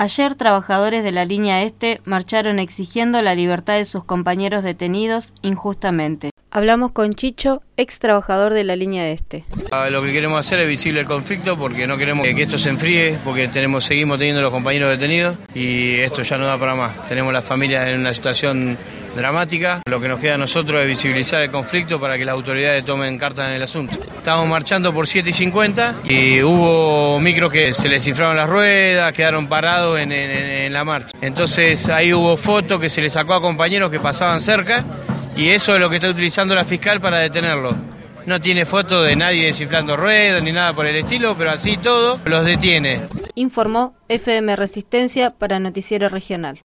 Ayer, trabajadores de la línea Este marcharon exigiendo la libertad de sus compañeros detenidos injustamente. Hablamos con Chicho, ex trabajador de la línea Este. Lo que queremos hacer es visible el conflicto porque no queremos que esto se enfríe, porque seguimos teniendo los compañeros detenidos y esto ya no da para más. Tenemos las familias en una situación dramática. Lo que nos queda a nosotros es visibilizar el conflicto para que las autoridades tomen cartas en el asunto. Estábamos marchando por 7:50 y hubo micros que se les cifraron las ruedas, quedaron parados en la marcha. Entonces ahí hubo fotos que se les sacó a compañeros que pasaban cerca y eso es lo que está utilizando la fiscal para detenerlos. No tiene foto de nadie desinflando ruedas ni nada por el estilo, pero así todo los detiene. Informó FM Resistencia para Noticiero Regional.